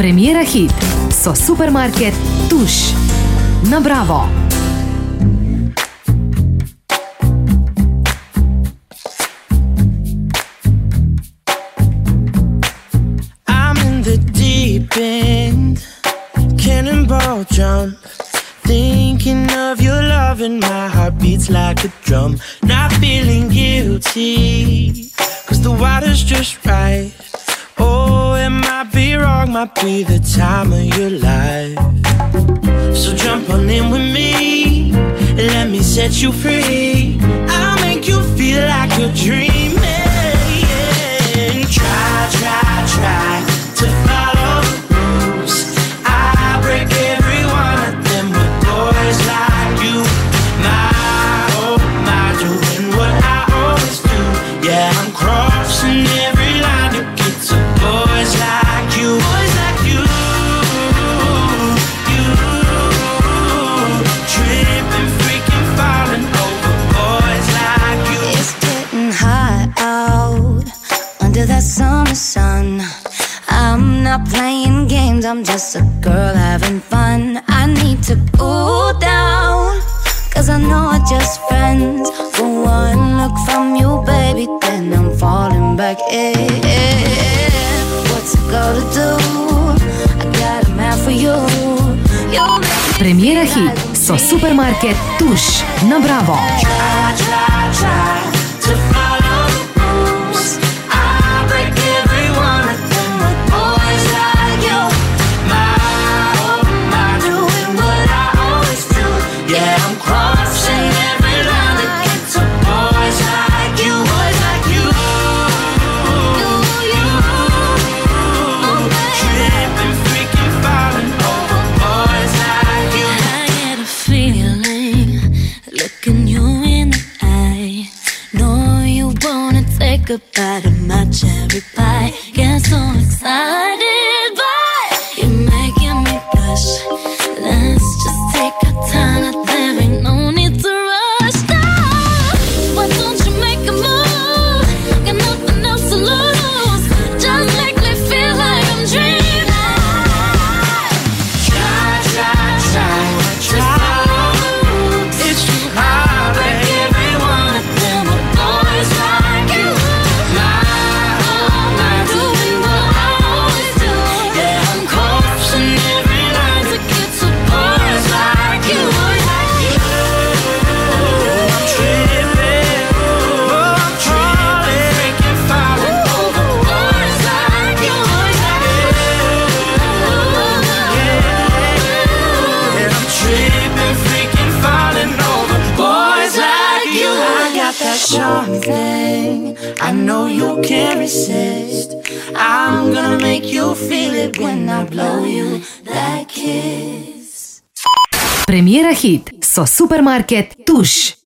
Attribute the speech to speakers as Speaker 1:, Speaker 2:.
Speaker 1: Premiera hit со Супермаркет Туш на Браво.
Speaker 2: I'm in the deep end, cannonball jump, thinking of your love and my heart beats like a drum. Not feeling guilty, cause the water's just right. Oh, it might be wrong, might be the time of your life. So jump on in with me, let me set you free. I'll make you feel like you're dreaming. Try to follow the rules. I break every one of them with boys like you. My, doing what I always do. Yeah, I'm crossing every line to get to boys like you. Boys like you. Tripping, freaking, falling over boys like you.
Speaker 3: It's getting hot out under that summer sun. I'm not playing games, I'm just a girl having fun. I need to cool down, cause I know we're just friends. For one look from you, baby, then I'm falling back in. What's it gonna do? I got a man for you.
Speaker 1: Премиера хит со Супермаркет Туш на Браво.
Speaker 2: Try to follow the rules. I break every one of them with boys like you. My, doing what I always do. Yeah, I'm crossing every line to get to boys like you. Boys like you. Tripping, freaking, falling over boys like you.
Speaker 3: I get a feeling, looking you in the eye. Know you wanna take a bite of my cherry pie. Get so excited, but you're making me blush. Let's just take our time, there ain't no need to rush. Now, why don't you make a move? Got nothing else to lose. Just make me feel like I'm dreaming.
Speaker 2: Try. It's too hard, but every one of them are boys like you. My, doing what I always do. Yeah, I'm crossing every line to get to boys like you. I'm tripping, I'm falling, freaking falling over boys like you. Yeah, I'm tripping, freaking falling over boys like you. I got that charm thing, I know you can't resist. I'm gonna make you feel it when I blow you that kiss.
Speaker 1: Премиера хит со Супермаркет Туш